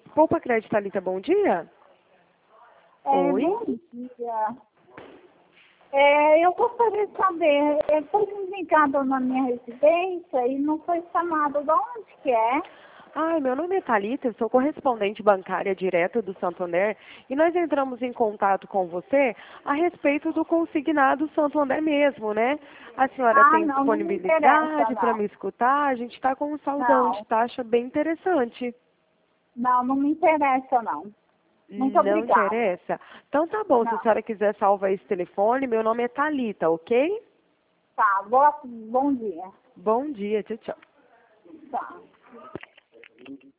Poupa Crédito, Thalita, bom dia. Oi. Bom dia. Eu gostaria de saber, eu fui indicada na minha residência e não foi chamado. De onde que é? Ai, meu nome é Thalita, eu sou correspondente bancária direta do Santander e nós entramos em contato com você a respeito do consignado Santander mesmo, né? A senhora tem Não me disponibilidade interessa, para não. me escutar? A gente está com um saldão de Não, taxa bem interessante. não me interessa, não. Muito Não obrigada. interessa? Então tá bom, se a Não. senhora quiser salvar esse telefone, meu nome é Thalita, ok? Tá, bom dia. Bom dia, tchau, tchau. Tá.